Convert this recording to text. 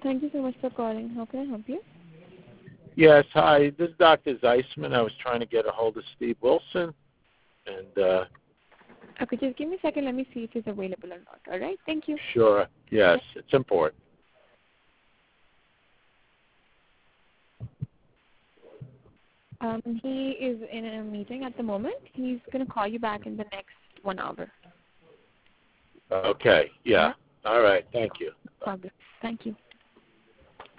Thank you so much for calling. How can I help you? Yes, hi. This is Dr. Zeisman. I was trying to get a hold of Steve Wilson. And, Okay, just give me a second. Let me see if he's available or not. All right? Thank you. sure. Yes, it's important. He is in a meeting at the moment. He's going to call you back in the next 1 hour. Okay, All yeah. right? All right, thank you. Okay. Thank you.